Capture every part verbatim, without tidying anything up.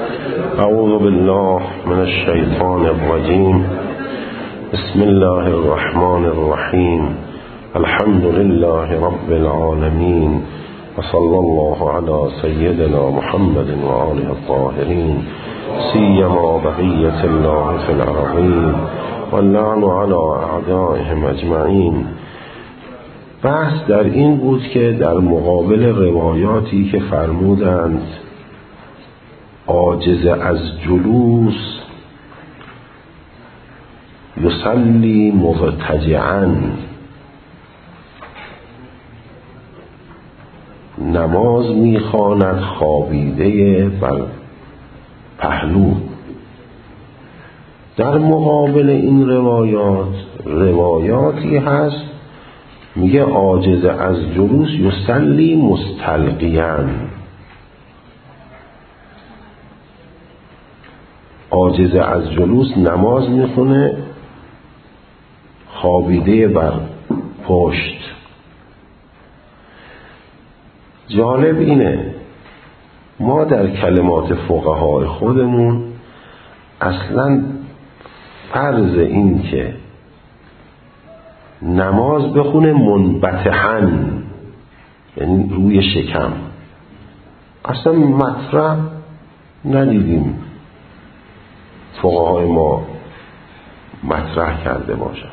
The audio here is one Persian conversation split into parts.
اعوذ بالله من الشیطان الرجیم. بسم الله الرحمن الرحیم. الحمد لله رب العالمین و صلی الله علی سیدنا محمد و آله الطاهرین سیما بقیة الله فی الارضین و اللعن علی اعدائهم اجمعین. بحث در این بود که در مقابل روایاتی که فرمودند عاجز از جلوس یصلی مضطجعا، نماز میخواند خوابیده بر پهلو، در مقابل این روایات روایاتی هست میگه عاجز از جلوس یصلی مستلقیاً، عاجز از جلوس نماز میخونه خوابیده بر پشت. جالب اینه ما در کلمات فقهای خودمون اصلا فرض این که نماز بخونه منبطحاً، یعنی روی شکم، اصلا مطرح ندیدیم فقهای ما مطرح کرده باشن.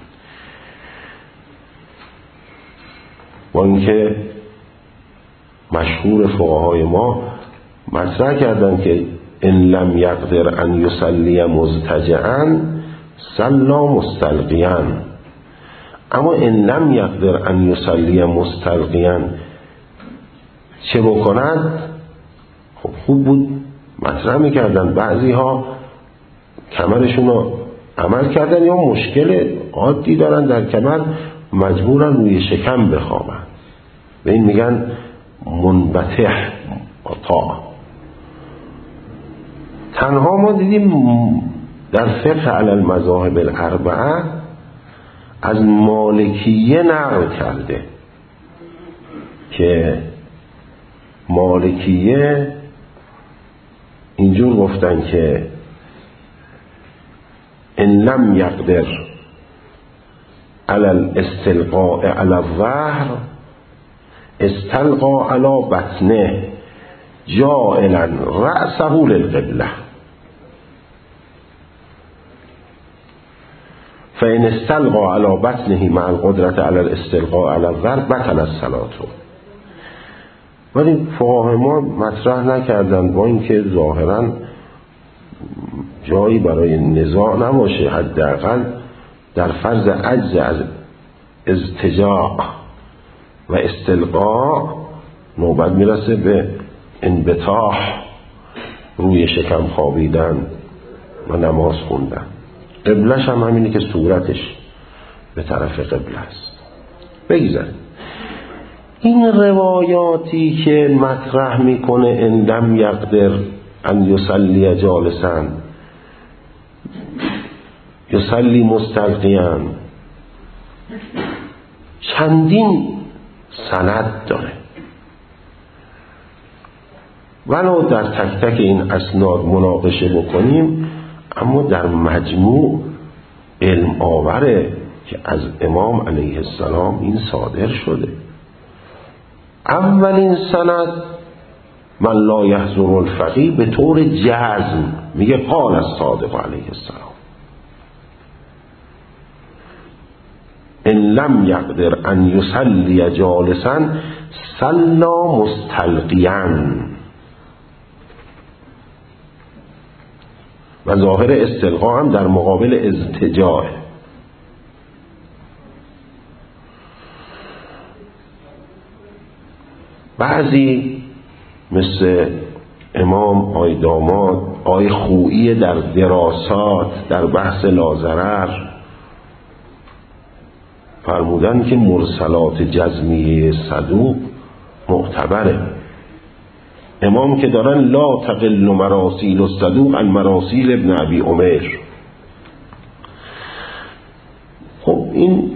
با اینکه مشهور فقهای ما مطرح کردن که ان لم یقدر ان یصلی مضطجعا صلی مستلقیاً، اما ان لم یقدر ان یصلی مستلقیاً چه بکند؟ خب خوب بود مطرح میکردن. بعضی ها کمرشون رو عمل کردن یا مشکل عادی دارن در کمر، مجبورن روی شکم بخوابن، به این میگن منبطح طاع. تنها ما دیدیم در فقه علی المذاهب الاربعه از مالکیه نقل کرده که مالکیه اینجور گفتن که ان لم یقدر علی الاستلقاء علی الظهر استلقا علی بطنه جائلا رأسه للقبله فان استلقا علی بطنه مع القدرة علی الاستلقاء علی الظهر بطل الصلاة. ولی فقهای ما مطرح نکردن، با اینکه ظاهراً جایی برای نزاع نباشه، حداقل در فرض عجز از اضطجاع و استلقاء نوبت میرسه به انبطاح، روی شکم خوابیدن و نماز خوندن. قبلش هم همینه که صورتش به طرف قبله است. بگذاریم این روایاتی که مطرح میکنه ان لم یقدر ان یصلی جالسا یصلی مستلقیاً چندین سند داره، ولو در تک تک این اسناد مناقشه بکنیم، اما در مجموع علم آوره که از امام علیه السلام این صادر شده. اولین سند من لا یحضر الفقیه به طور جزم میگه قال الصادق علیه السلام ان لم یقدر ان یصلی جالسا صلی مستلقیاً، و ظاهر استلقاء هم در مقابل اضطجاع. بعضی مثل امام آی داماد آی خویی در دراسات در بحث لاضرر فرمودن که مرسلات جزمیه صدوق معتبره. امام که دارن لا تقل مراسیل الصدوق عن مراسیل ابن ابی عمر. خب این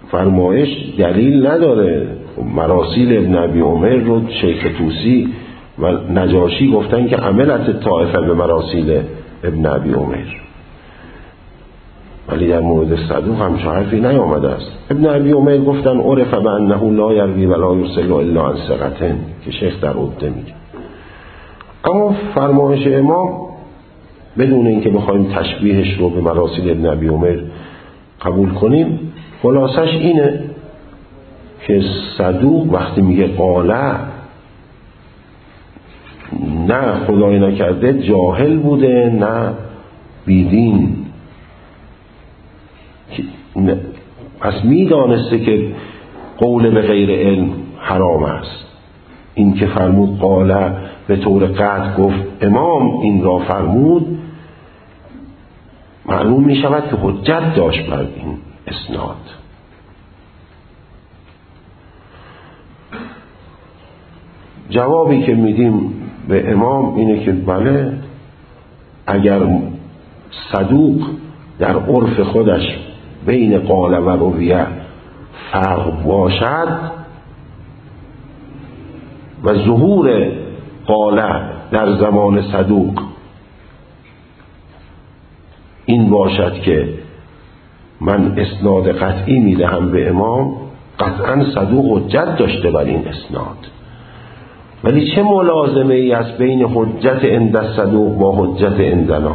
فرمایش دلیل نداره. مراسیل ابن ابی عمر رو شیخ طوسی و نجاشی گفتن که عملت طائفه به مراسیل ابن ابی عمیر، ولی در مورد صدوق همچه حرفی نیامده است. ابن ابی عمیر گفتن عرف بانه لا یروی ولا یرسل الا عن ثقة که شیخ در عده میگه. اما فرمایش امام بدون اینکه بخوایم تشبیهش رو به مراسیل ابن ابی عمیر قبول کنیم، خلاصش اینه که صدوق وقتی میگه قاله، نه خدای نکرده جاهل بوده نه بیدین، پس میدانسته که قول به غیر علم حرام است. این که فرمود قاله به طور قطع گفت امام این را فرمود، معلوم می شود که حجت داشت بر این اسناد. جوابی که میدیم به امام اینه که بله، اگر صدوق در عرف خودش بین قاله و رویه فرق باشد و ظهور قاله در زمان صدوق این باشد که من اسناد قطعی میدهم به امام، قطعا صدوق حجت داشته بر این اسناد. ولی چه ملازمه ای است بین حجت عند صدوق با حجت عندنا؟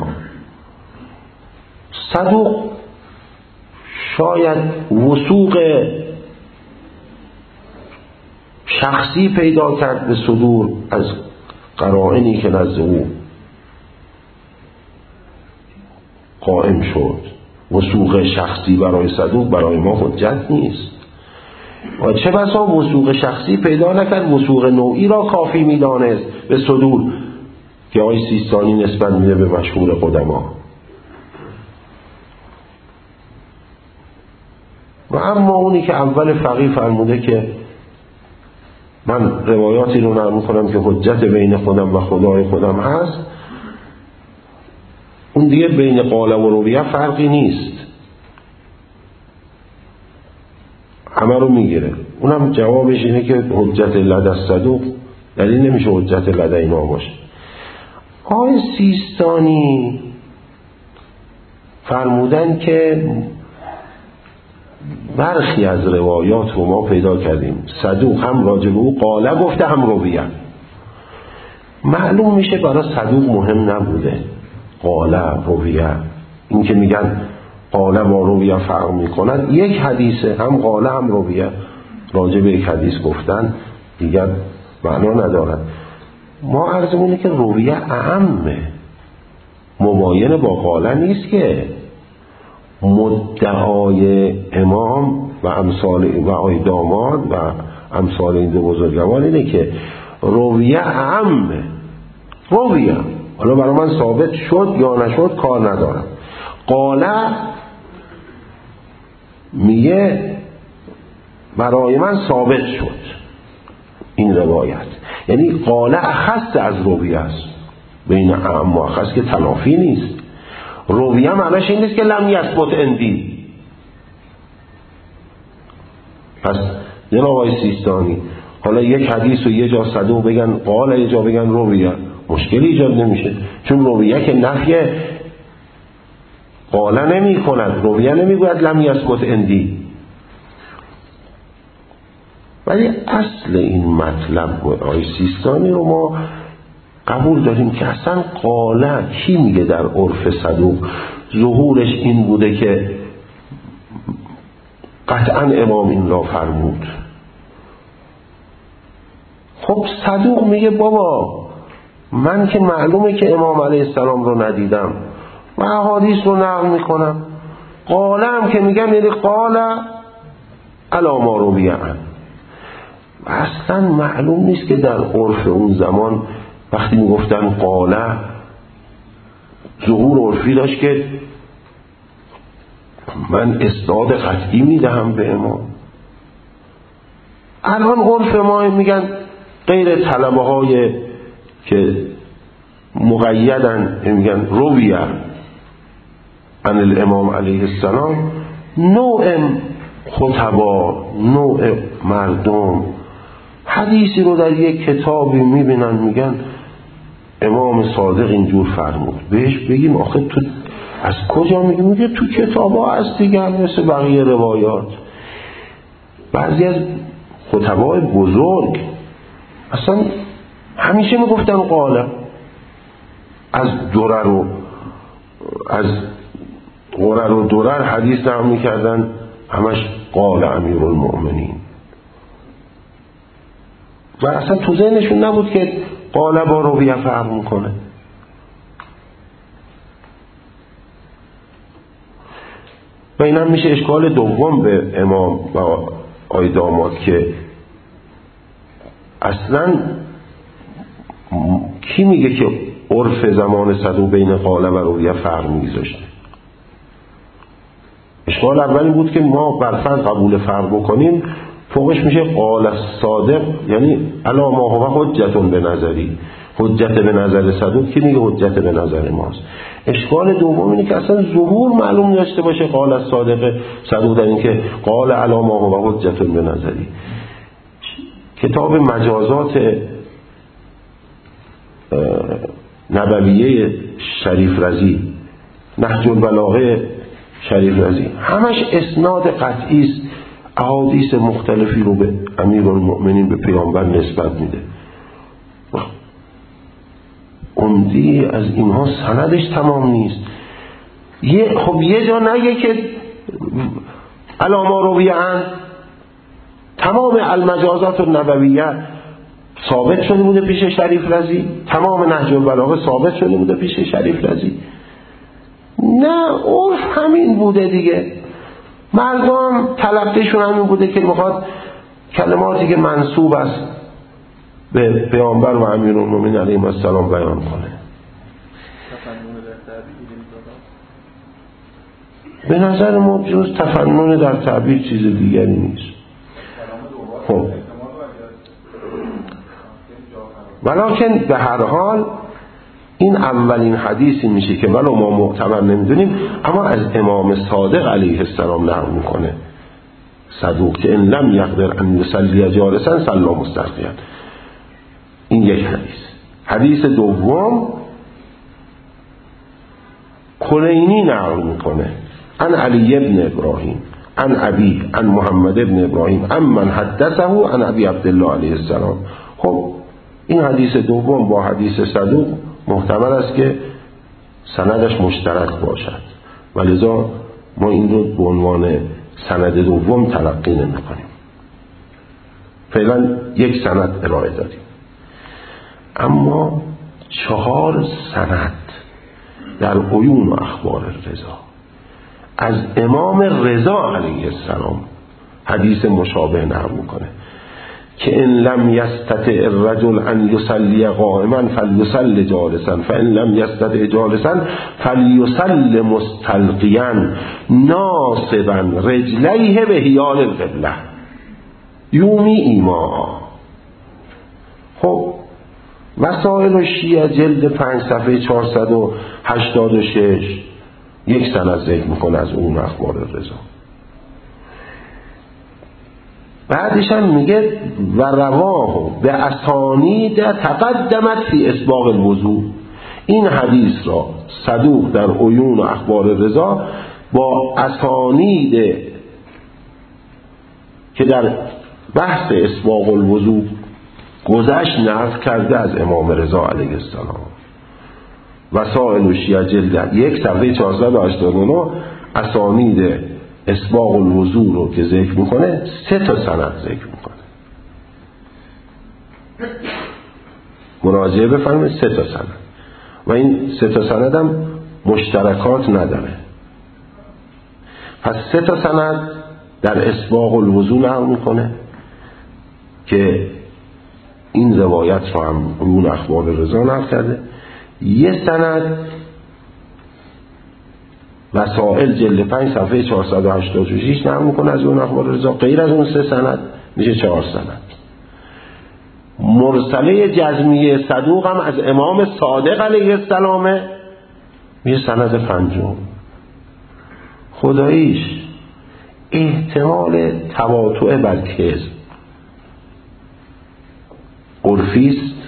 صدوق شاید وثوق شخصی پیدا کرد به صدور از قرائنی که نزد او قائم شد. وثوق شخصی برای صدوق برای ما حجت نیست. و چه بسا وثوق شخصی پیدا نکرد، وثوق نوعی را کافی میدانست به صدور که آقای سیستانی نسبت میده به مشهور قدما. و اما اونی که اول فقیه فرموده که من روایاتی رو نقل میکنم که حجت بین خودم و خدای خودم هست، اون دیگه بین قاله و رویه فرقی نیست، همه رو میگیره. اونم جوابش اینه که حجت لدى الصدوق دلیل نمیشه حجت لدى اینا باشه. آقای سیستانی فرمودن که برخی از روایات رو ما پیدا کردیم صدوق هم راجع به او قاله گفته هم رویه. معلوم میشه برای صدوق مهم نبوده قاله رویه. این که میگن قاله با رویه فرق میکنن، یک حدیثه، هم قاله هم رویه راجع به یک حدیث گفتن دیگر معنا ندارد. ما عرضمونه که رویه اعمه، مباین با قاله نیست. که مدعای امام و امثال و آقای داماد و امثال این دو بزرگوار اینه که رویه اعمه. رویه حالا برای من ثابت شد یا نشد کار ندارم. قاله میگه برای من ثابت شد این روایت، یعنی قاله اخص از رویه است. بین اعم و اخص که تنافی نیست. رویه معنیش این نیست که لم یثبت عندی. پس جناب آقای سیستانی حالا یک حدیث و یه جا صدوق بگن قاله، یه جا بگن رویه، مشکلی ایجاد نمیشه، چون رویه که نفی قاله نمی کند، رویه نمی گوید لم یثبت عندی. ولی اصل این مطلب آقای سیستانی رو ما قبول داریم که اصلا قاله کی میگه در عرف صدوق ظهورش این بوده که قطعا امام این را فرمود. خب صدوق میگه بابا من که معلومه که امام علیه السلام رو ندیدم و احادیث رو نقل میکنم. قاله هم که میگم یعنی قاله علی ما رویه عنه. اصلا معلوم نیست که در عرف اون زمان وقتی میگفتن قاله ظهور عرفی داشت که من اسناد قطعی میدهم به امام. الان عرف ما میگن غیر طلبه های که مقیدن میگن رویه عن الامام علیه السلام، نوع خطبا، نوع مردم، حدیثی رو در یک کتابی میبینن میگن امام صادق اینجور فرمود، بهش بگیم آخه تو از کجا میگی؟ میگه تو کتاب ها هست دیگه، مثل بقیه روایات. بعضی از خطبای بزرگ اصلا همیشه میگفتن قاله، از درر و از غرر و درر حدیث نقل میکردن همش قال امیرالمؤمنین، و اصلا تو ذهنشون نبود که قاله با رویه فرق میکنه. و این هم میشه اشکال دوم به امام و آی داماد که اصلا کی میگه که عرف زمان صدوق بین قاله و رویه فرق میذاشته؟ اشکال اولی بود که ما برفرض قبول فرق بکنیم فوقش میشه قال صادق، یعنی الا ما هو حجتون به نظری، حجت به نظر صدوق کی میگه حجت به نظر ماست. اشکال دوم اینه که اصلا ظهور معلوم داشته باشه قال صادق صدوق در این که قال الا ما هو حجتون به نظری. کتاب مجازات نبویه شریف رضی، نهج البلاغه شریف رضی، همش اسناد قطعی است، احادیث مختلفی رو به امیرالمؤمنین به پیامبر نسبت میده. عمدی از اینها سندش تمام نیست. یه خب یه جا نگه که علامه رویان تمام المجازات النبویه ثابت شده بوده پیش شریف رضی، تمام نهج البلاغه ثابت شده بوده پیش شریف رضی. نه، عرف همین بوده دیگه، مردم تلقیشون همین بوده که میخواد کلماتی که منسوب است به پیامبر و امیرالمومنین علیهم السلام بیان کنه. به نظر ما جز تفنن در تعبیر چیز دیگری نیست. خب ولکن به هر حال این اولین حدیثی میشه که ولو ما معتبر نمیدونیم اما از امام صادق علیه السلام نقل میکنه صدوق که ان لم یقدر ان یصلی جالسا صلی مستلقیا. این یک حدیث. حدیث دوم کلینی نقل میکنه عن علی ابن ابراهیم عن ابی عن محمد ابن ابراهیم امن حدثه عن ابی عبدالله علیه السلام. خب این حدیث دوم با حدیث صدوق محتمل است که سندش مشترک باشد و لذا ما این رو به عنوان سند دوم تلقی نمی کنیم. فعلا یک سند ارائه دادیم، اما چهار سند در عیون و اخبار رضا از امام رضا علیه السلام حدیث مشابه نقل میکنه که ان لم یستطع الرجل ان یصلی قائما فلیصلی جالسا فان لم یستطع جالسا فلیصلی مستلقیا ناصبا رجلیه به حیال القبله یومی ایما. خب وسائل و شیعه جلد پنج صفحه چهارصد و هشتاد و شش یک سند ذکر میکنه از اون اخبار رضا. بعدش هم میگه و رواه به اسانید تقدمت فی اسباغ الوضوء. این حدیث را صدوق در عیون و اخبار رضا با اسانید که در بحث اسباغ الوضوء گذشت نقل کرده از امام رضا علیه السلام. وسائل و شیعه جلد یک صفحه چهارصد و هشتاد و نه اسانید اسباغ الوضوء رو که ذکر میکنه سه تا سند ذکر میکنه. مراجعه بفرمایید سه تا سند و این سه تا سند هم مشترکات نداره. پس سه تا سند در اسباغ الوضوء نقل میکنه که این روایت رو هم اون اخبار رضا نقل کرده. یه سند وسائل جلد پنج صفحه چهارصد و هشتاد و شش نقل میکنه از اون اخبار رضا. غیر از اون سه سند میشه چهار سند. مرسله جزمیه صدوق هم از امام صادق علیه السلام میشه سند پنجم. خداییش احتمال تواطؤ بر کذب عرفیست.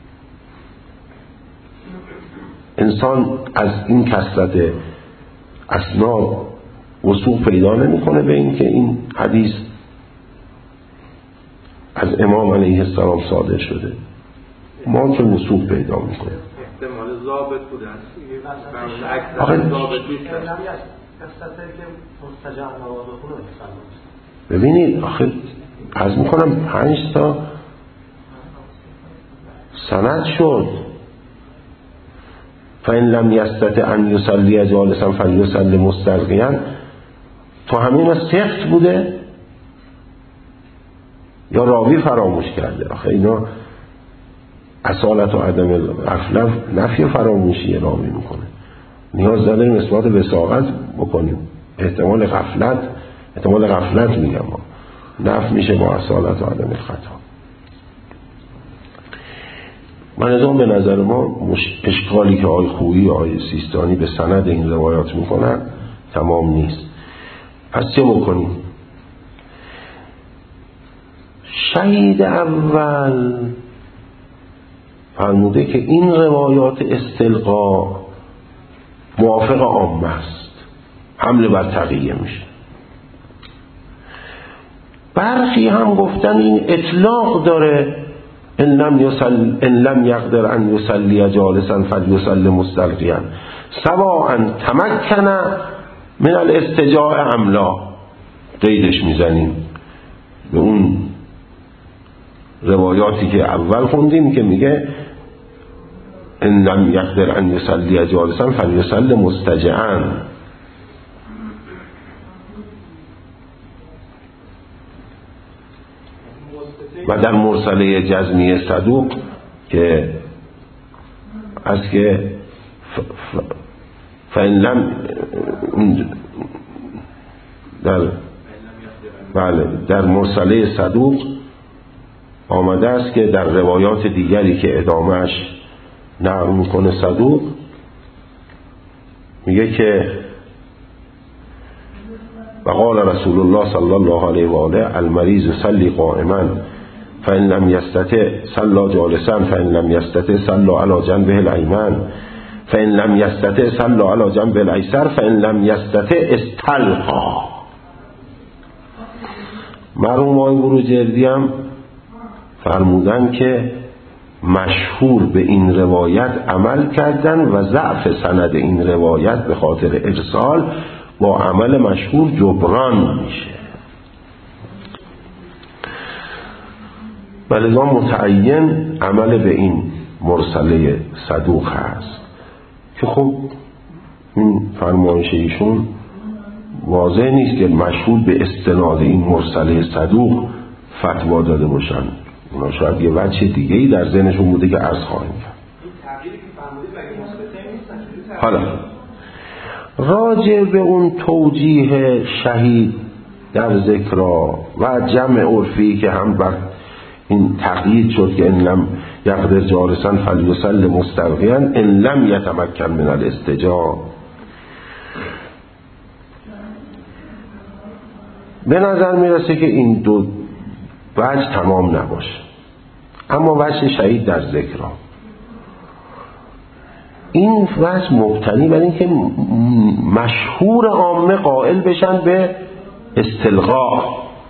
انسان از این کثرت اسناد وثوق پیدا نمیکنه به این که این حدیث از امام علیه السلام صادر شده. ما که وثوق پیدا میکنه احتمال ضابط بوده است. آخه ببینید آخه عرض میکنم پنج تا سند شد. فإن لم يستطع ان يصلي جالسا فليصلي مستلقيا. تو همین سخت بوده یا راوی فراموش کرده؟ آخه اینا اصالت و عدم غفلت نفی فراموشی راوی میکنه. نیاز داریم اثبات وساقت بکنیم. احتمال غفلت احتمال غفلت میگم ما نفی میشه با اصالت و عدم خطا. من ازام به نظر ما اشکالی که آقای خویی و آقای سیستانی به سند این روایات میکنن تمام نیست. پس چه بکنیم؟ شهید اول فرموده که این روایات استلقا موافق عامه است، حمله بر تقیه میشه. برخی هم گفتن این اطلاق داره، ان لم یصل ان لم یقدر ان یصلی جالسا فلیصلی مستلقیا سواء تمکن من الاستجاع ام لا. قیدش میزنیم به اون روایاتی که اول خوندیم که میگه ان لم یقدر ان یصلی جالسا فلیصلی مستجعا. و در مرسله جزمی صدوق که از که فإن لم در بله در مرسله صدوق آمده است که در روایات دیگری که ادامهش نقل میکنه صدوق میگه که وقال رسول الله صلی الله علیه و آله المریض یصلی قائما فإن لم يستطع صلى جالسا فإن لم يستطع صلى على جنبه الأيمن فإن لم يستطع صلى على جنبه الأيسر فإن لم يستطع استلقى. مرحوم آقای بروجردی هم فرمودن که مشهور به این روایت عمل کردن و ضعف سند این روایت به خاطر ارسال با عمل مشهور جبران میشه. ولذا متعین عمل به این مرسله صدوق هست که خب این فرمایش ایشون واضح نیست که مشهور به استناد این مرسله صدوق فتوا داده باشن. اونا شاید یه وجه دیگه ای در ذهنشون بوده که عرض خواهیم کرد. حالا راجع به اون توجیه شهید در ذکرا و جمع عرفی که هم بر این تقیید شد که ان لم یقدر جالسا فلیصلی مستلقیا ان لم یتمکن من الاستجاع، به نظر میرسه که این دو وجه تمام نباشه. اما وجه شهید در ذکرها این وجه مبتنی بر این که مشهور عامه قائل بشن به استلقاء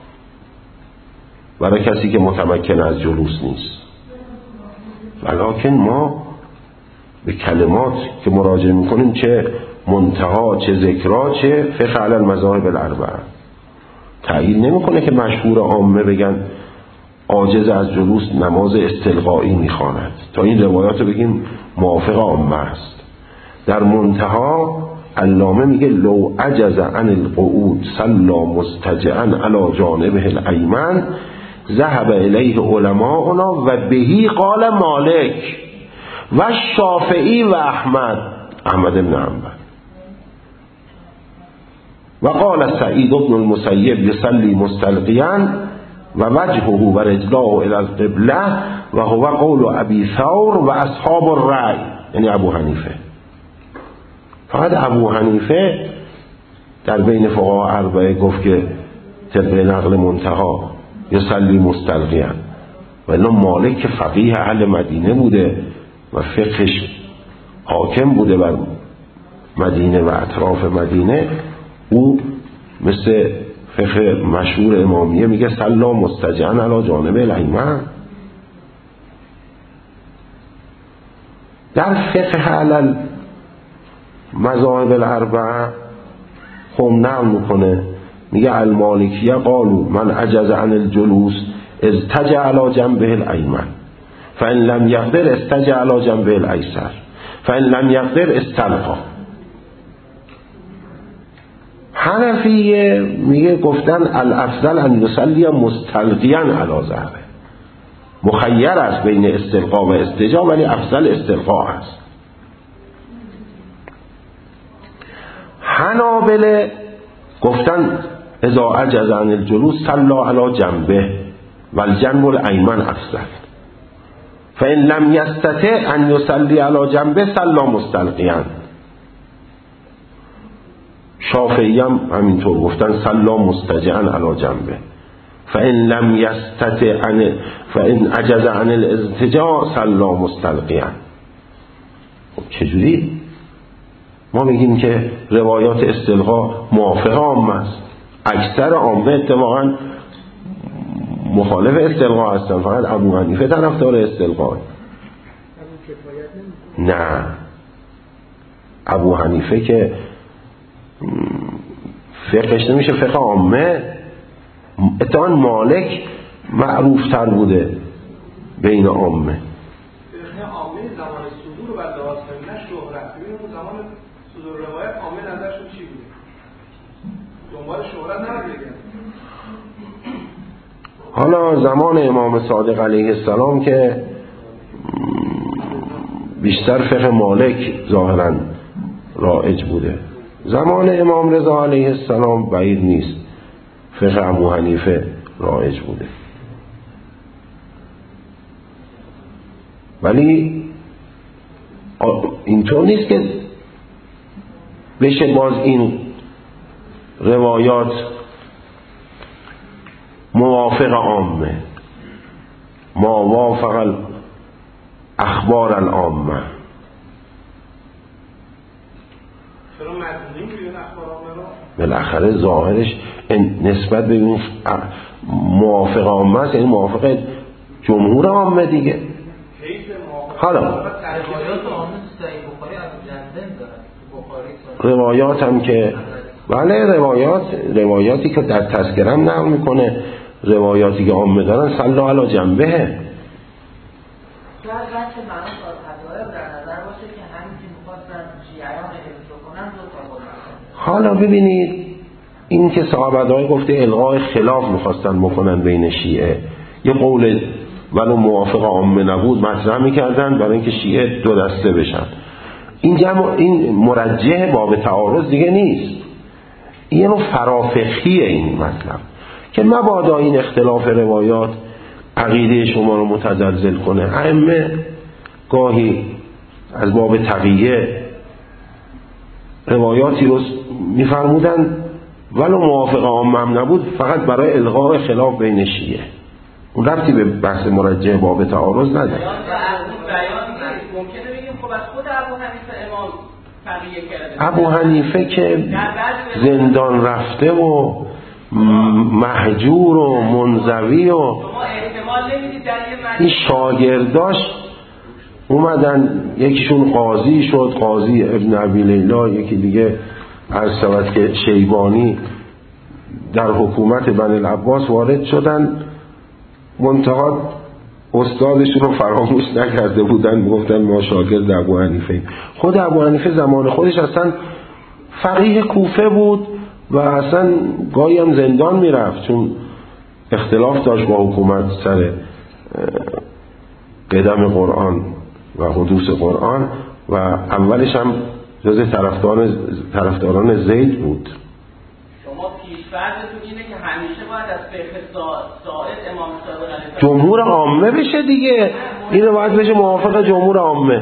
برای کسی که متمکن از جلوس نیست. ولیکن ما به کلمات که مراجعه میکنیم چه منتها چه ذکرها چه فقه علی المذاهب الاربعه تعیین نمیکنه که مشهور عامه بگن عاجز از جلوس نماز استلقایی میخواند تا این روایات رو بگیم موافق عامه است. در منتها علامه میگه لو عجز عن القعود صلی مستجعا علی جانبه الایمن ذهب الیه علماؤنا و بهی قال مالک و شافعی و احمد احمد بن حنبل و قال سعید بن المسیب یصلی مستلقیا و وجهه و رجلاه الی القبله و هو قول ابی ثور و اصحاب الرأی، یعنی ابو حنیفه. فقط ابو حنیفه در بین فقها اربعه گفت که طبق نقل منتها یصلی مستلقیا ولی مالک که فقیه اهل مدینه بوده و فقهش حاکم بوده بر مدینه و اطراف مدینه، او مثل فقه مشهور امامیه میگه سلا مستجعن علی جانب الایمن. در فقه علل مذاهب الاربعه خب نقل میکنه، میگه المالکیه قالوا من عجز عن الجلوس استجع علی جنبه الایمن فان لم یقدر استجع علی جنبه الایسر فان لم یقدر استلقا. حنفیه میگه گفتن الافضل ان یصلی مستلقیا علی ظهره، مخیر است بین استلقا و استجاع ولی افضل استلقا است. حنابله گفتن اذا عجز عن الجلوس صلی علی جنبه والجنب الایمن افضل فان لم یستطع ان یصلی علی جنبه صلی مستلقیا. شافعی هم همینطور گفتن صلی مستجعا علی جنبه فان لم یستطع ان فان عجز عن الاستجاع صلی مستلقیا. خب چجوری ما میگیم که روایات استلقا موافق عامه است؟ اکثر عامه اتفاقا مخالف استلقا هستن، فقط ابو حنیفه طرفدار استلقا. نه، ابو حنیفه که فقهش نمیشه فقه عامه، اتفاقا مالک معروف تر بوده بین عامه. فقه عامه زمان صدور و بعد لحاظ کنه شهرت، ببینیم اون زمان صدور روایت عامه نظرشون چی بوده؟ دنبال شهرت نبوده. حالا زمان امام صادق علیه السلام که بیشتر فقه مالک ظاهرا رایج بوده، زمان امام رضا علیه السلام بعید نیست فقه ابو حنیفه رایج بوده. ولی اینطور نیست که بشه باز این روایات موافق عامه، ما وافق اخبار العامه. چرا مدنی میگن اخبار عامه رو؟ بالاخره ظاهرش نسبت به این موافق عامه است، یعنی موافق جمهور عامه دیگه. حالا روایات هم که بله روایات روایاتی که در تذکره هم نقل میکنه، روایاتی که عامه دارن صلی علی جنبه. حالا ببینید این که صحابه گفته الغای خلاف میخواستن بکنن بین شیعه، یه قول ولو موافق عامه نبود مطرح میکردن برای اینکه شیعه دو دسته بشن. این جمع این مرجح باب تعارض دیگه نیست، این نوع فرافقهیه این مطلب که مبادا این اختلاف روایات عقیده شما رو متزلزل کنه. ائمه گاهی از باب تقیه روایاتی رو میفرمودن ولو موافق عامه هم نبود، فقط برای الغاء خلاف بین شیعه، اون ربطی به بحث مرجح باب تعارض نداره. ممکنه بگیم خب از خود ابو حنیفه امام تقیه کرده. ابو حنیفه که زندان رفته و مهجور و منزوی و این شاگرداش اومدن، یکیشون قاضی شد، قاضی ابن ابی لیلا، یکی دیگه عرض شود که شیبانی در حکومت بنی العباس وارد شدن، منتها استادشون رو فراموش نکرده بودن، گفتن ما شاگرد ابو حنیفه. خود ابو حنیفه زمان خودش اصلا فقیه کوفه بود و اصلا گاهی هم زندان میرفت چون اختلاف داشت با حکومت سر قدم قرآن و حدوث قرآن و اولش هم جز طرفداران طرفداران زید بود. شما پیش‌فرضتون اینه که همیشه باید از فقه سائد امام صادق علیه جمهور عامه بشه دیگه، اینو باید بشه موافق جمهور عامه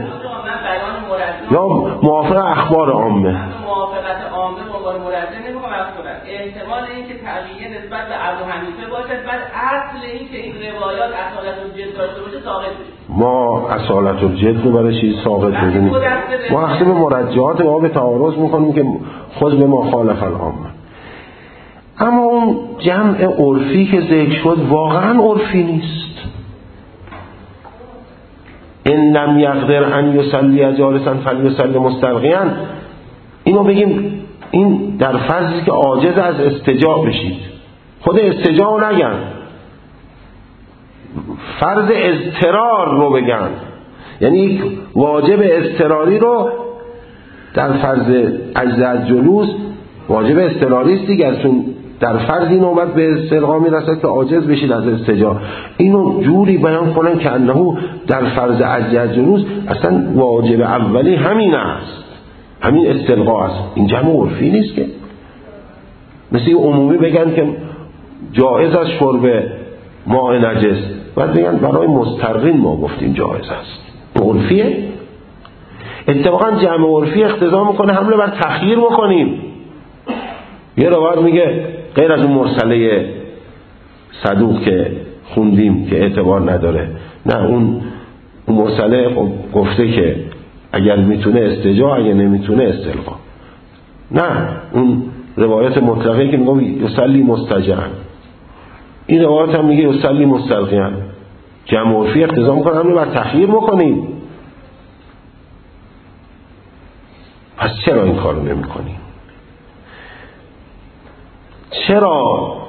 یا موافق اخبار عامه. موافقت عامه با مرجع نمیخوام از کنن احتمال اینکه تغییر نسبت به ابو حنیفه باشد، بعد اصل اینکه این روایات اصالت الجد داشته باشه ثابت بشه. ما اصالت الجد رو برای چیز ثابت بدونیم؟ ما وقتی به مرجعات ما به تعارض میکنیم که خود به ما خالف العامه. اما اون جمع عرفی که ذکر شد واقعا عرفی نیست. ان لم یقدر ان یصلی جالسا فلیصلی مستلقیا، اینو بگیم این در فرضی که عاجز از استجاب بشید، خود استجاب نگن، فرض اضطرار رو بگن، یعنی یک واجب اضطراری رو در فرض عجز از جلوس، واجب اضطراری است دیگه، چون در فرض این نوبت به استلقا میرسه که عاجز بشید از استجاب، اینو جوری بیان کنن که انه در فرض عجز از جلوس اصلا واجب اولی همین است، همین استلقا است. این جمع عرفی نیست که مثل عمومی بگن که جایز است شرب ماء نجس، بعد بگن برای مضطرین ما گفتیم جایز است. عرفیه؟ اتفاقا جمع عرفی اقتضا میکنه حمله بر تخییر بکنیم. یه روایت میگه غیر از اون مرسله صدوق که خوندیم که اعتبار نداره، نه اون اون مرسله گفته که اگر میتونه استجا، اگر نمیتونه استلقا. نه اون روایت مطلقه که میگه یصلی مستجعا، این روایت هم میگه یصلی مستلقیا. جمع عرفی اقتضا میکنه همین بر تخییر بکنیم. پس چرا این کارو نمیکنیم؟ چرا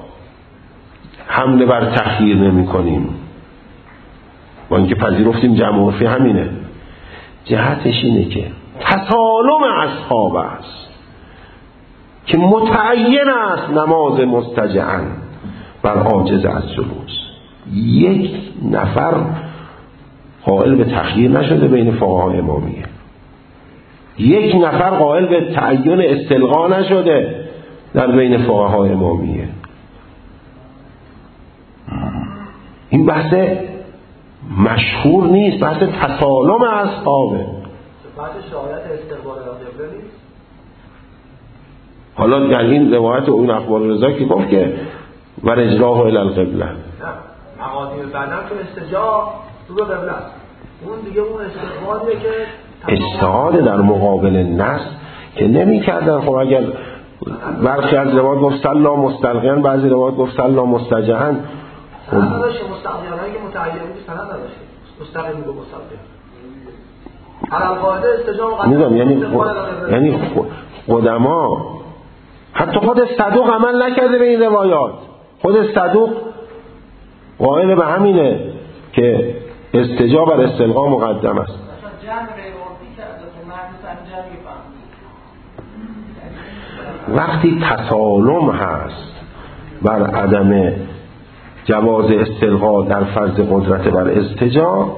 حمله بر تخییر نمی کنیم؟ با اینکه پذیرفتیم جمع عرفی همینه. جهتش اینه که تسالم اصحاب است که متعین است نماز مستجعا بر عاجز از جلوس. یک نفر قائل به تخییر نشده بین فقهای امامیه، یک نفر قائل به تعین استلقا نشده در بین فقهای امامیه. این بحث مشهور نیست، بحث تسالم اصحابه. بحث شهادت استقبال قبله نیست. حالا در این روایت اون اخبار رضا که گفت که ور اجراه الی القبله، نه مقادیر بعدم که استجاب رو به قبله است، اون دیگه اون استقبالیه که اجتهاد در مقابل نص که نمی کردن. خب اگر برخی از روایات گفت سلا مستلقیاً، بعضی روایات گفت سلا مستجعاً. سند نداشته، مستقیانهایی که متعین بود سند نداشته، مستقیم میگو مستقیم علال قاعده استجاب قدم میگم یعنی یعنی قدما حتی خود صدوق عمل نکرده به این روایات. خود صدوق قائل به همینه که استجاب بر استلقا مقدم است. وقتی تسالم هست بر عدم جواز استلقا در فرض قدرت بر استجاب،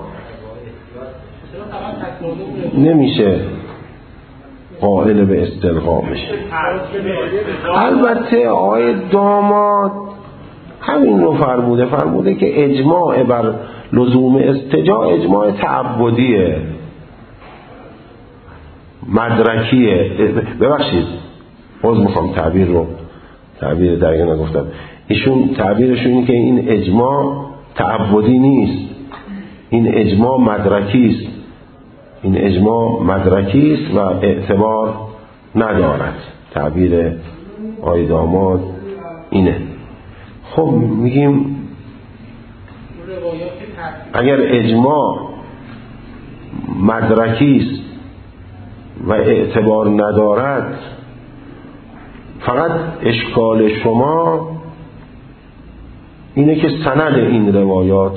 نمیشه قائل به استلقا بشه. البته آقای داماد همین رو فرموده فرموده که اجماع بر لزوم استجاب اجماع تعبدیه، مدرکیه. ببخشید باز میخوام تعبیر رو تعبیر دقیق نگفتم. ایشون تعبیرشون اینه که این اجماع تعبدی نیست، این اجماع مدرکی است. این اجماع مدرکی است و اعتبار ندارد. تعبیر آقای داماد اینه. خب میگیم اگر اجماع مدرکی است و اعتبار ندارد، فقط اشکال شما اینه که سند این روایات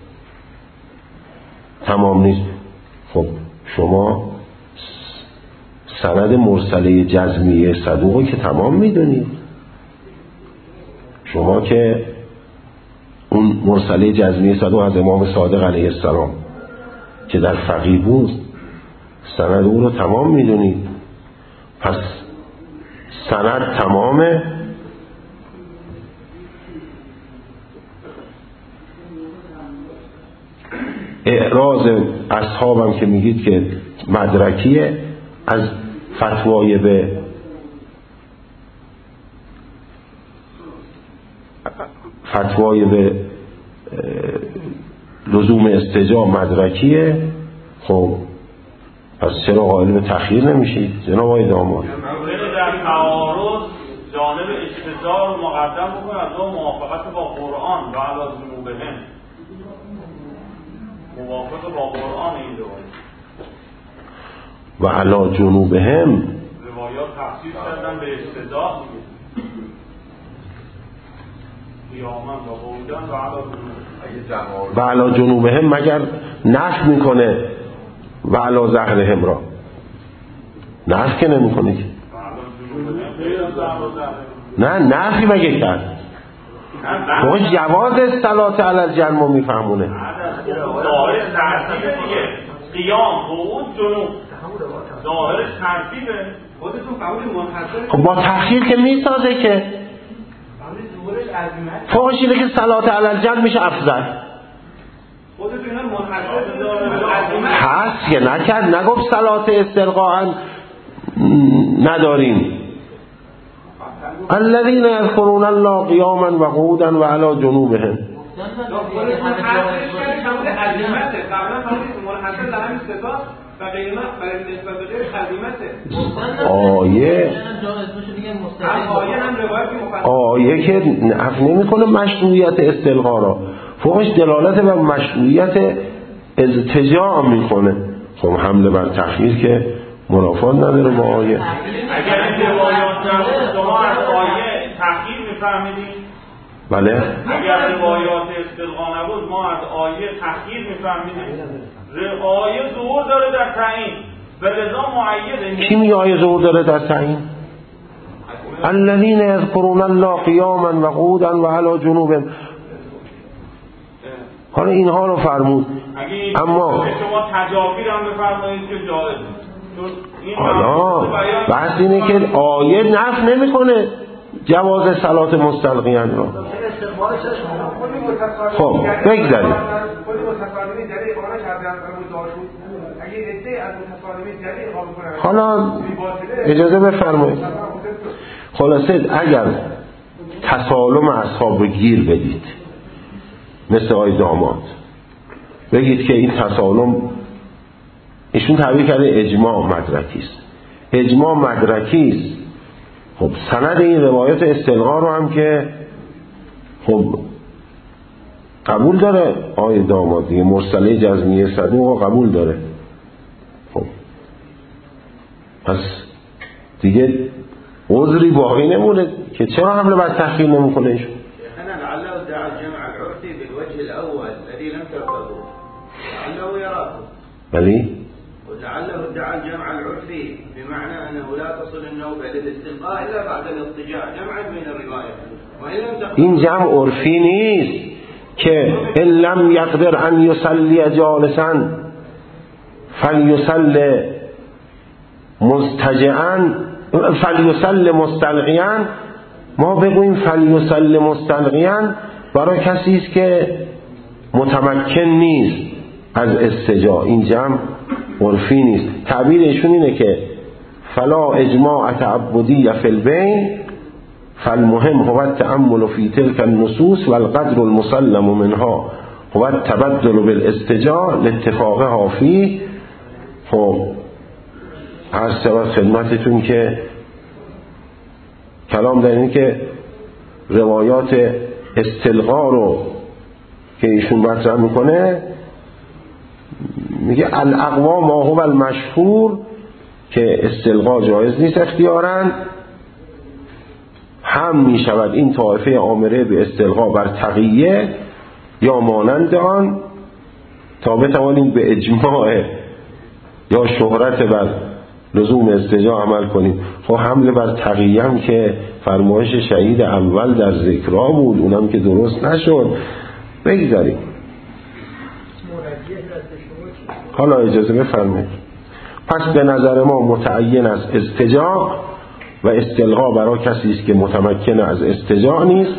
تمام نیست. خب شما سند مرسله جزمیه صدوقو که تمام میدونید. شما که اون مرسله جزمیه صدوق از امام صادق علیه السلام که در فقیه بود سند او رو تمام میدونید. پس سند تمامه، اعراض اصحابم که میگید که مدرکیه، از فتوای به فتوای به لزوم استجاع مدرکیه، خب پس چرا قائل به تأخیر نمیشید جناب آقای داماد؟ در تعارض جانب اجتزاع رو مقدم بکنه از اون موافقت با قرآن و علی جنوبهم، موافق با قرآن این روایت و علی جنوبهم روایات تفسیر کردن به اجتزاع قیاما و قعودا و علی و جنوبهم. علی جنوبهم مگر نفی میکنه و علی ظهرهم را؟ نفی که نمیکنه که. نه نفی مگه کرد؟ خب جواز صلات علی الجنب میفهمونه. ظاهر ترتیبه دیگه، قیام قعود جنوب ظاهر ترتیبه. خودتون قبول منحصر خب با تأخیر که میسازه که فوقش اینه که صلات علی الجنب میشه افضل. خودتون اینا منحصر هست که نکرد، نگفت صلات استلقاء نداریم. الذين يذكرون الله قياما وقعودا وعلى جنوبهم. آیه آیه که نفی نمی‌کنه مشروعیت استلقا را، فوقش دلالت بر مشروعیت اضطجاع میکنه. خب حمله بر تأخیر که منافات نداره با آیه. اگر این روایات نبود شما از آیه تأخیر میفهمیدید؟ بله. اگر روایات استلقا نبود ما از آیه تأخیر میفهمیدیم. آیه ظهور داره در تعیین به لذا معیده. کی میگه آیه ظهور داره در تعیین؟ الذين يذكرون الله قياما وقعودا وعلى جنوبهم. حالا اینها رو فرمود. اما شما تجاویر هم بفرمایید که جایز. حالا بحث اینه که آیه نفی نمیکنه جواز صلات مستلقیان را. خب بگذاریم. حالا اجازه بفرمایید. خلاصه اگر تسالم اصحاب گیر بدید مثل آی داماد، بگید که این تسالم ایشون تعبیر کرده اجماع مدرکی است، اجماع مدرکی است. خب سند این روایت استلقا رو هم که خب قبول داره آی داماد دیگه، مرسله جزمیه صدوق قبول داره. خب پس دیگه عذری باقی نمونه که چرا حمله بر تأخیر نمیکنه ایشون. لعله ادعى الجمع العرفي بالوجه الاول الذي لم ترتضوا لعله يراكم. بلی ولعله ادعى الجمع العرفي بمعنى انه لا تصل النوبه للاستلقاء الا بعد الاضطجاع جمعا بين الروايه وان لم تقل. این جمع عرفی نیست که ان لم يقدر ان يصلي جالسا فليصلي مضطجعا فليصلي مستلقيا. ما بگوییم فليصلي مستلقيا برای کسی است که متمکن نیست از استجاع. این جمع عرفی نیست. تعبیر ایشون اینه که فلا اجماع تعبدی فی البین فالمهم هو التأمل فی تلك النصوص والقدر المسلم منها هو التبدل بالاستجاع لاتفاقها فيه. خب هر سبب خدمتتون که کلام در اینه که روایات استلقا رو که ایشون مطرح میکنه میگه الاقوا ما هو المشهور که استلقا جایز نیست اختیارن. هم میشود این طایفه آمره به استلقا بر تقیه یا مانند آن تا بتوانیم به اجماع یا شهرت بر لزوم استجاع عمل کنیم. خب حمله بر تقیه هم که فرمایش شهید اول در ذکرها بود، اونم که درست نشد. بگذاریم. حالا اجازه بفرمایید. پس به نظر ما متعین از استجاع و استلقا برای کسی است که متمکن از استجاع نیست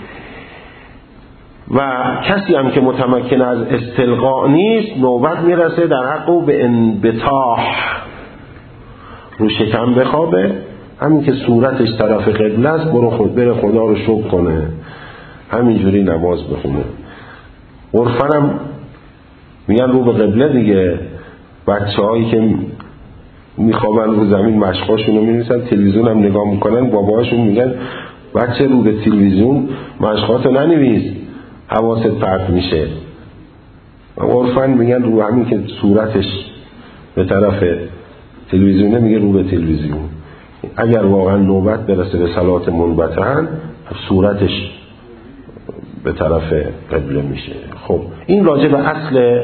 و کسی هم که متمکن از استلقا نیست نوبت میرسه در حق او به انبطاح، رو شکم بخوابه، همین که صورتش طرف قبله است برو خود بره خدا رو شکر کنه. همینجوری نماز بخونه. عرفاً میگن رو به قبله دیگه. بچه هایی که میخوابن رو زمین مشقاشون رو می‌نویسن، تلویزیون هم نگاه میکنن، باباهاشون میگن بچه رو به تلویزیون مشقاتو ننویس حواست پرت میشه. عرفاً میگن رو همین که صورتش به طرف تلویزیونه میگه رو به تلویزیون. اگر واقعا نوبت برسه به صلات منبتن صورتش به طرف قبله میشه. خب این راجع به اصل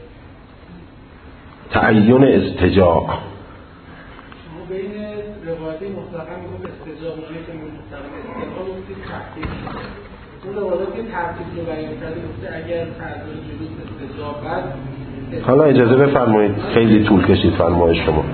تعین استجاع. شما بین روایت مطلقا میگوید استجاع و جایی که مطلقا استجاع میگوید ترتیب. اون روایت که ترتیب رو بیان کرده گفته اگر تعداد جلوس استجاع بعد. حالا اجازه بفرمایید، خیلی طول کشید فرمایش شما.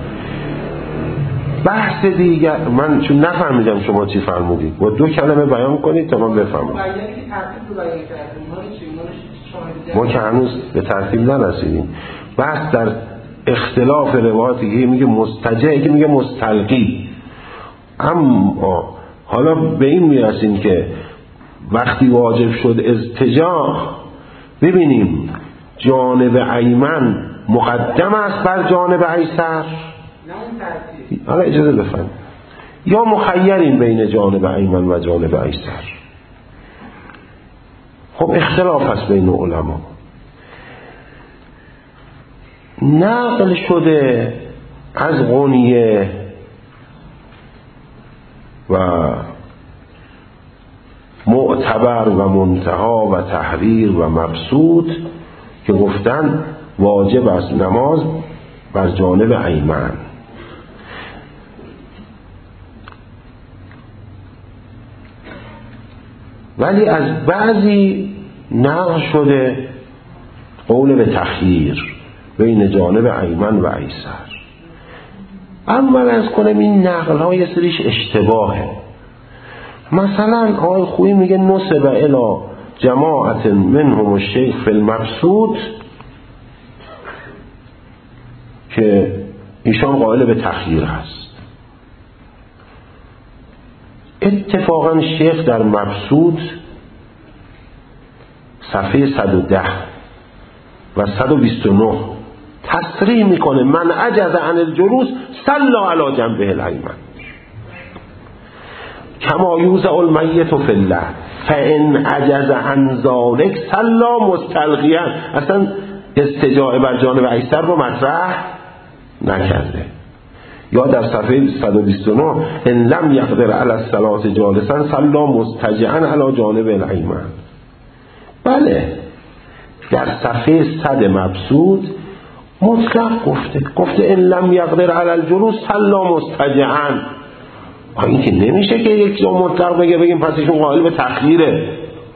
بحث دیگر من چون نفهمیدم شما چی فرمودید، با دو کلمه بیان کنید تا من بفهمم. بیانی که ترتیب رو بیان کرده اونها چی؟ اونها ما که هنوز به ترتیب نرسیدیم. بحث در اختلاف روایاتی که میگه مستجع، که میگه مستلقی. اما حالا به این میرسیم که وقتی واجب شد استجاع، ببینیم جانب ایمن مقدم است بر جانب ایسر. حالا اجازه بفرمایید، یا مخیرین بین جانب ایمن و جانب ایسر. خب اختلاف هست بین علما. نقل شده از غنیه و معتبر و منتها و تحریر و مقصود که گفتن واجب است نماز بر جانب ایمن. ولی از بعضی نقل شده قول به تخییر بین جانب ایمن و ایسر. اول از کنم این نقل ها یه سریش اشتباهه. مثلا آقای خویی میگه نسب الی جماعت منهم الشیخ فی المبسوط، که ایشان قائل به تخییر هست. اتفاقا شیخ در مبسوط صفحه صد و ده و صد و بیست و نه تصریح میکنه من عجز عن الجلوس صلی علی جنبه الایمن کما یوضع المیت فی الله فان عجز عن ذلک صلی مستلقیا. اصلا استجاع بر جانب ایسر رو مطرح نکرده. یا در صفحه صد و بیست و نه ان لم یقدر علی الصلاة جالسا صلی مستجعا علی جانب الایمن. بله در صفحه صد مبسوط مطلق گفته گفته ان لم یقدر علی الجلوس صلی مستجعا. این که نمیشه که یک جا مطلق بگه بگیم پس ایشون قائل به تخییره.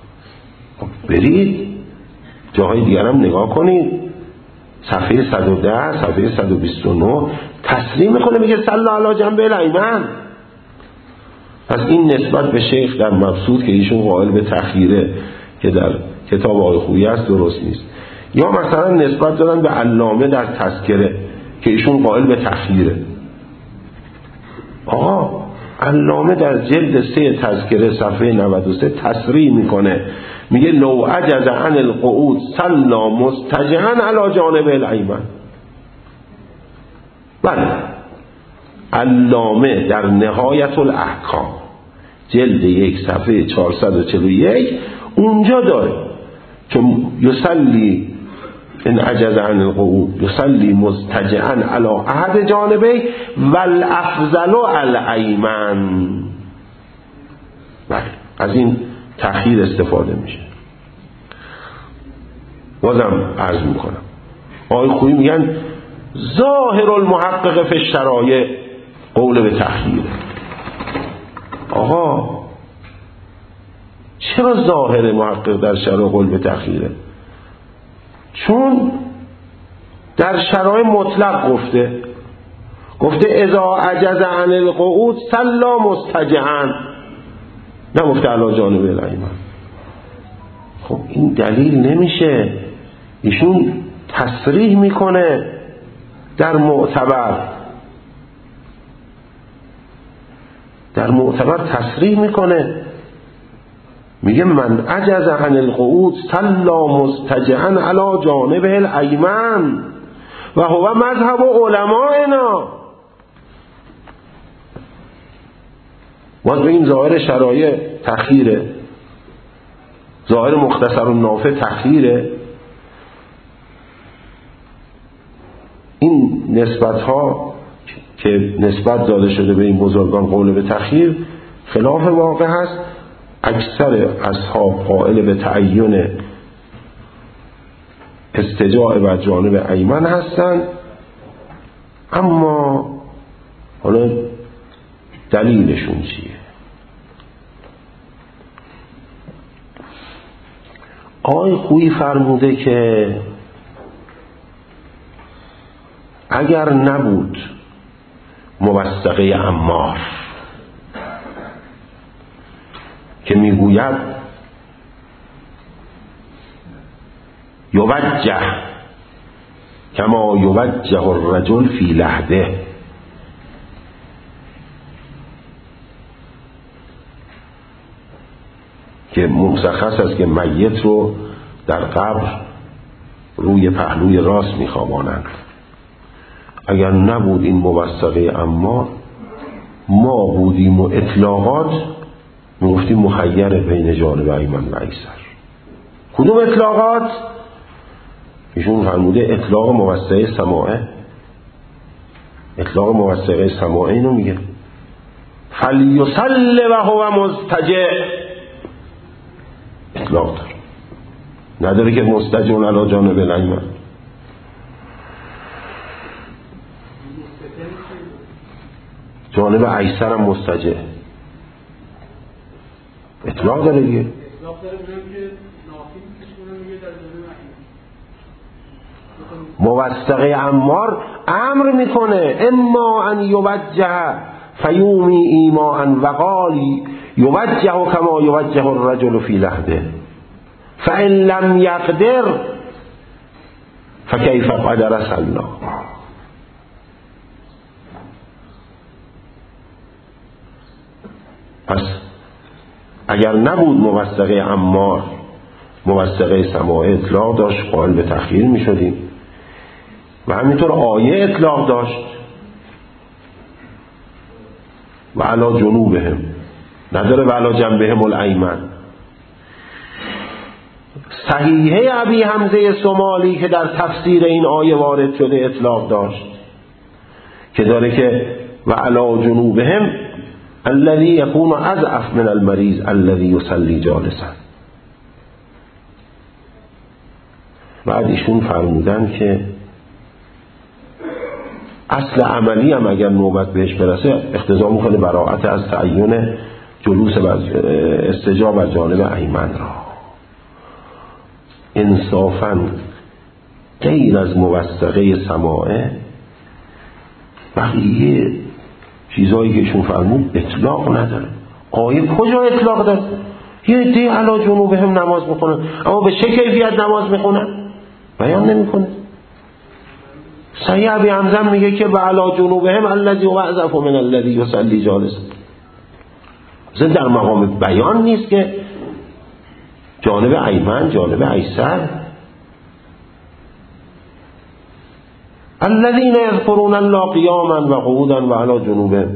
برید جاهای دیگر هم نگاه کنید. صفحه صد و ده صفحه صد و بیست و نه تصریح میکنه میگه صلی علی جنبه الایمن. پس این نسبت به شیخ در مبسوط که ایشون قائل به تخییره که در کتاب آقای خویی است درست نیست. یا مثلا نسبت دادن به علامه در تذکره که ایشون قائل به تخییره. آقا علامه در جلد سه تذکره صفحه نود و سه تصریح میکنه میگه لو عجز عن القعود صلی مستجعا علی جانب الایمن. بله علامه در نهایت الاحکام جلد یک صفحه چهارصد و چهل و یک اونجا داره چون یصلی ان عجز عن القعود یصلی مستجعا علی احد جانبه والافضل الایمن. بله از این تأخیر استفاده میشه. بازم عرض میکنم آقای خویی میگن ظاهر المحقق فی الشرایع قول به تأخیر. آقا چرا ظاهر محقق در شرایع قول به تأخیره؟ چون در شرایع مطلق گفته گفته اذا عجز عن القعود صلی مستجعا، نگفته علی جانب الایمن. خب این دلیل نمیشه. ایشون تصریح میکنه در معتبر در معتبر تصریح میکنه میگه من عجز عن القعود صلا مضطجعا علی جانبه الایمن و هو مذهب علمائنا. باز بگیم ظاهر شرایع تخییره، ظاهر مختصر و نافع تخییره. این نسبت ها که نسبت داده شده به این بزرگان قول به تخییر خلاف واقع هست. اکثر اصحاب قائل به تعین استجاع بر جانب ایمن هستند، اما حالا دلیلشون چیه؟ آقای خویی فرموده که اگر نبود موثقه عمار که میگوید یوجه کما یوجه الرجل فی لحده، که مشخص است که میت رو در قبر روی پهلوی راست میخوابانند. اگر نبود این موثقه عمار، ما بودیم و اطلاقات میگفتیم مخیر بین جانب ایمن و ایسر. کدوم اطلاقات؟ ایشون فرموده اطلاق موثقه سماعه. اطلاق موثقه سماعه اینو میگه فلیصل و هو مضطجع. اطلاق داره، نداره که مضطجع علی جانب الایمن. جانب ایسر هم مضطجع اطلاق داره دیگه. اطلاق داره بودم که نافی میکشونم میگه در جانب ایمن. موثقه عمار امر میکنه اما ان یوجه فیومی ایماء و قالی یوجه کما یوجه الرجل فی لحده فان لم یقدر فکیف قدر صلا. پس اگر نبود موثقه عمار، موثقه سماعه اطلاق داشت، قائل به تخییر می شدیم. و همینطور آیه اطلاق داشت و علا جنوبهم، نداره و علا جنبهم الایمن. صحیحه ابی حمزه سمالی که در تفسیر این آیه وارد شده اطلاق داشت که داره که و علا جنوبهم الذي يكون اضعف من المریض الذي يصلي جالسا. بعد ایشون فرمودن که اصل عملی هم اگر نوبت بهش برسه اقتضا میکنه براءت از تعین جلوس و استجاب از جانب ایمن را. انصافاً غیر از موثقه سماعه بقیه چیزایی که ایشون فرمود اطلاق نداره. آیه کجا اطلاق داره؟ یه عده علی جنوبهم نماز میخونن، اما به چه کیفیت نماز میخونن بیان نمیکنه. صحیح ابی حمزه میگه که و علی جنوبهم الذی هو اضعف من الذی یصلی جالس. اصلا در مقام بیان نیست که جانب ایمن جانب ایسر. الذين يذكرون الله قياما وقعودا وعلى جنوبهم.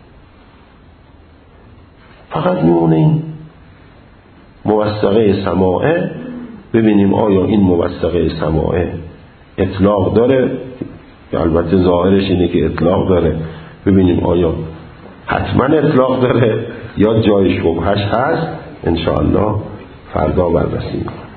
فقط میمونه این موثقه سماعه. ببینیم آیا این موثقه سماعه اطلاق داره، که البته ظاهرش اینه که اطلاق داره. ببینیم آیا حتما اطلاق داره یا جای شبهش هست. انشاءالله فردا بررسی می‌کنیم.